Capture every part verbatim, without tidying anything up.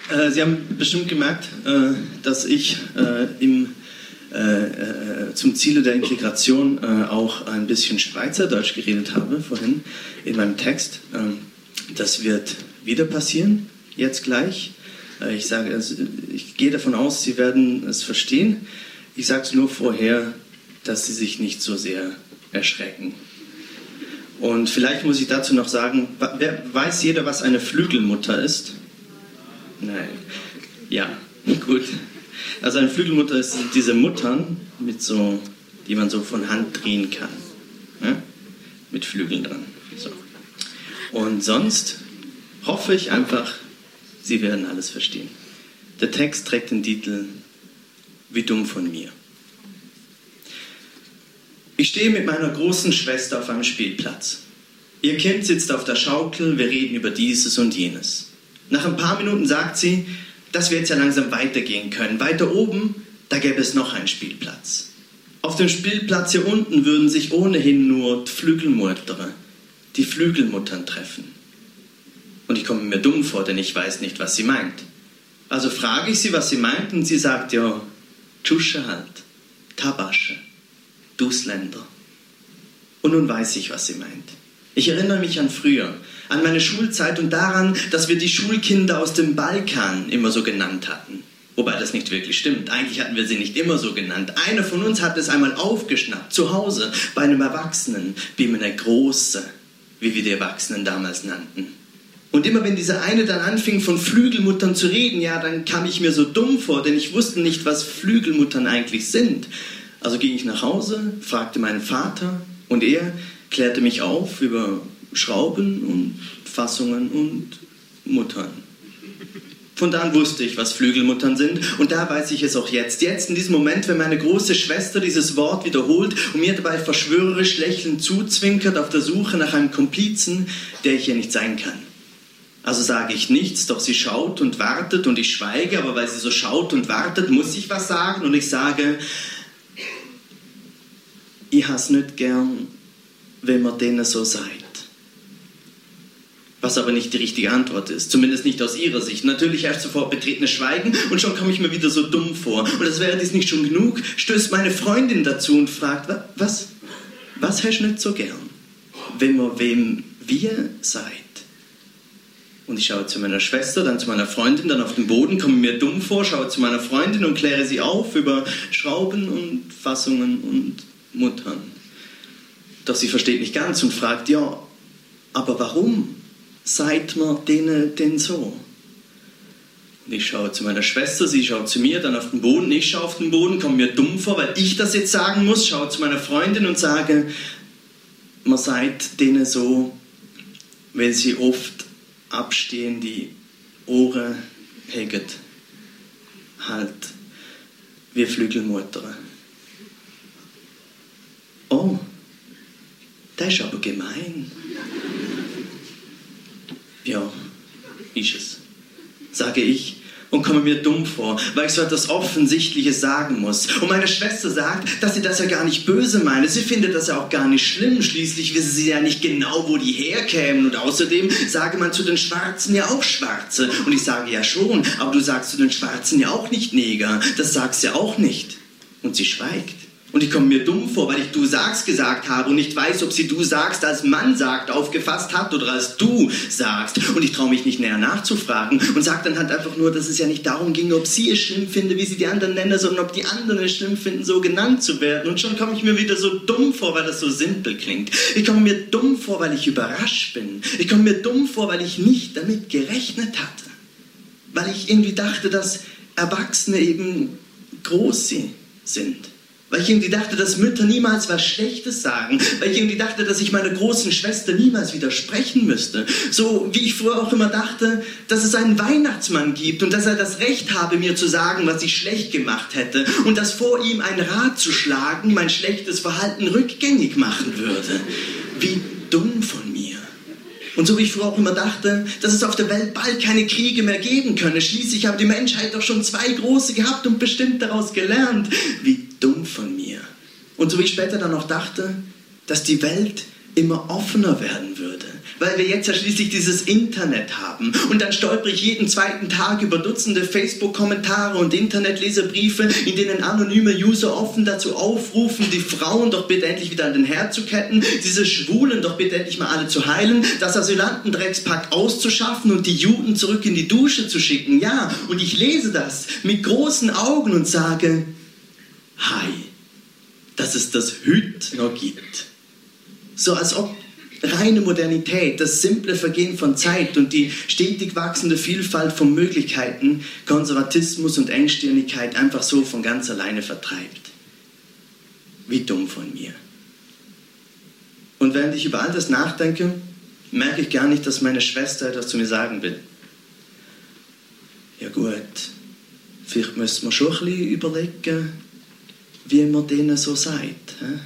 Äh, Sie haben bestimmt gemerkt, äh, dass ich äh, im, äh, äh, zum Ziele der Integration äh, auch ein bisschen Schweizerdeutsch geredet habe vorhin in meinem Text. Ähm, das wird wieder passieren, jetzt gleich. Äh, ich sage, also, ich gehe davon aus, Sie werden es verstehen. Ich sage es nur vorher, dass Sie sich nicht so sehr erschrecken. Und vielleicht muss ich dazu noch sagen, wer, weiß jeder, was eine Flügelmutter ist? Nein. Ja, gut. Also eine Flügelmutter ist diese Muttern, mit so, die man so von Hand drehen kann. Ja? Mit Flügeln dran. So. Und sonst hoffe ich einfach, Sie werden alles verstehen. Der Text trägt den Titel Wie dumm von mir. Ich stehe mit meiner großen Schwester auf einem Spielplatz. Ihr Kind sitzt auf der Schaukel, wir reden über dieses und jenes. Nach ein paar Minuten sagt sie, dass wir jetzt ja langsam weitergehen können. Weiter oben, da gäbe es noch einen Spielplatz. Auf dem Spielplatz hier unten würden sich ohnehin nur die Flügelmutter, die Flügelmuttern treffen. Und ich komme mir dumm vor, denn ich weiß nicht, was sie meint. Also frage ich sie, was sie meint, und sie sagt, ja, Tschusche halt, Tabasche, Dusländer. Und nun weiß ich, was sie meint. Ich erinnere mich an früher, an meine Schulzeit und daran, dass wir die Schulkinder aus dem Balkan immer so genannt hatten. Wobei das nicht wirklich stimmt. Eigentlich hatten wir sie nicht immer so genannt. Einer von uns hat es einmal aufgeschnappt, zu Hause, bei einem Erwachsenen, Bimene Große, wie wir die Erwachsenen damals nannten. Und immer wenn dieser eine dann anfing, von Flügelmuttern zu reden, ja, dann kam ich mir so dumm vor, denn ich wusste nicht, was Flügelmuttern eigentlich sind. Also ging ich nach Hause, fragte meinen Vater und er klärte mich auf über Schrauben und Fassungen und Muttern. Von da an wusste ich, was Flügelmuttern sind, und da weiß ich es auch jetzt. Jetzt in diesem Moment, wenn meine große Schwester dieses Wort wiederholt und mir dabei verschwörerisch lächelnd zuzwinkert auf der Suche nach einem Komplizen, der ich hier nicht sein kann. Also sage ich nichts, doch sie schaut und wartet und ich schweige, aber weil sie so schaut und wartet, muss ich was sagen und ich sage, ich has nicht gern, wenn man denen so sagt. Was aber nicht die richtige Antwort ist, zumindest nicht aus ihrer Sicht. Natürlich erst sofort betretenes Schweigen und schon komme ich mir wieder so dumm vor. Und als wäre dies nicht schon genug, stößt meine Freundin dazu und fragt, was, was hast du nicht so gern, wenn man wem wir seid? Und ich schaue zu meiner Schwester, dann zu meiner Freundin, dann auf den Boden, komme mir dumm vor, schaue zu meiner Freundin und kläre sie auf über Schrauben und Fassungen und Muttern. Doch sie versteht nicht ganz und fragt, ja, aber warum seid man denen denn so? Und ich schaue zu meiner Schwester, sie schaut zu mir, dann auf den Boden, ich schaue auf den Boden, komme mir dumm vor, weil ich das jetzt sagen muss, schaue zu meiner Freundin und sage, man seid denen so, wenn sie oft abstehen, die Ohren heget, halt wie Flügelmutter. Oh, das ist aber gemein. Ja, ist es, sage ich und komme mir dumm vor, weil ich so etwas Offensichtliches sagen muss. Und meine Schwester sagt, dass sie das ja gar nicht böse meine. Sie findet das ja auch gar nicht schlimm. Schließlich wisse sie ja nicht genau, wo die herkämen. Und außerdem sage man zu den Schwarzen ja auch Schwarze. Und ich sage ja schon, aber du sagst zu den Schwarzen ja auch nicht Neger. Das sagst du ja auch nicht. Und sie schweigt. Und ich komme mir dumm vor, weil ich du sagst gesagt habe und nicht weiß, ob sie du sagst als Mann sagt aufgefasst hat oder als du sagst. Und ich traue mich nicht näher nachzufragen und sage dann halt einfach nur, dass es ja nicht darum ging, ob sie es schlimm finde, wie sie die anderen nennen, sondern ob die anderen es schlimm finden, so genannt zu werden. Und schon komme ich mir wieder so dumm vor, weil das so simpel klingt. Ich komme mir dumm vor, weil ich überrascht bin. Ich komme mir dumm vor, weil ich nicht damit gerechnet hatte. Weil ich irgendwie dachte, dass Erwachsene eben groß sind. Weil ich irgendwie dachte, dass Mütter niemals was Schlechtes sagen. Weil ich irgendwie dachte, dass ich meiner großen Schwester niemals widersprechen müsste. So wie ich früher auch immer dachte, dass es einen Weihnachtsmann gibt und dass er das Recht habe, mir zu sagen, was ich schlecht gemacht hätte. Und dass vor ihm ein Rad zu schlagen mein schlechtes Verhalten rückgängig machen würde. Wie dumm von mir. Und so wie ich früher auch immer dachte, dass es auf der Welt bald keine Kriege mehr geben könne. Schließlich habe die Menschheit doch schon zwei große gehabt und bestimmt daraus gelernt. Wie dumm von mir. Und so wie ich später dann auch dachte, dass die Welt immer offener werden würde. weil wir jetzt ja schließlich dieses Internet haben. Und dann stolpere ich jeden zweiten Tag über Dutzende Facebook-Kommentare und Internetleserbriefe, in denen anonyme User offen dazu aufrufen, die Frauen doch bitte endlich wieder an den Herd zu ketten, diese Schwulen doch bitte endlich mal alle zu heilen, das Asylantendreckspakt auszuschaffen und die Juden zurück in die Dusche zu schicken. Ja, und ich lese das mit großen Augen und sage, hi, dass es das heute noch gibt. So als ob reine Modernität, das simple Vergehen von Zeit und die stetig wachsende Vielfalt von Möglichkeiten Konservatismus und Engstirnigkeit einfach so von ganz alleine vertreibt. Wie dumm von mir. Und während ich über all das nachdenke, merke ich gar nicht, dass meine Schwester etwas zu mir sagen will. Ja gut, vielleicht müssen wir schon ein bisschen überlegen, wie man denen so sagt. He?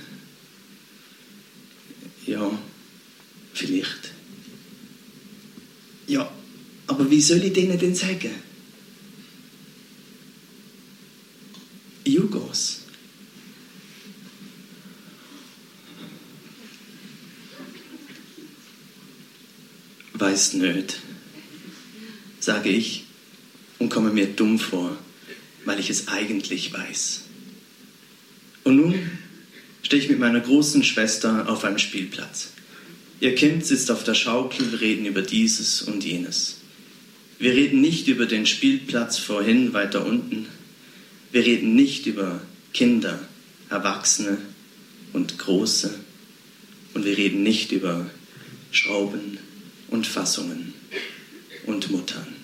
Ja, vielleicht. Ja, aber wie soll ich denen denn sagen? Jugos. Weiß nicht, sage ich und komme mir dumm vor, weil ich es eigentlich weiß. Und nun stehe ich mit meiner großen Schwester auf einem Spielplatz. Ihr Kind sitzt auf der Schaukel, wir reden über dieses und jenes. Wir reden nicht über den Spielplatz vorhin, weiter unten. Wir reden nicht über Kinder, Erwachsene und Große. Und wir reden nicht über Schrauben und Fassungen und Muttern.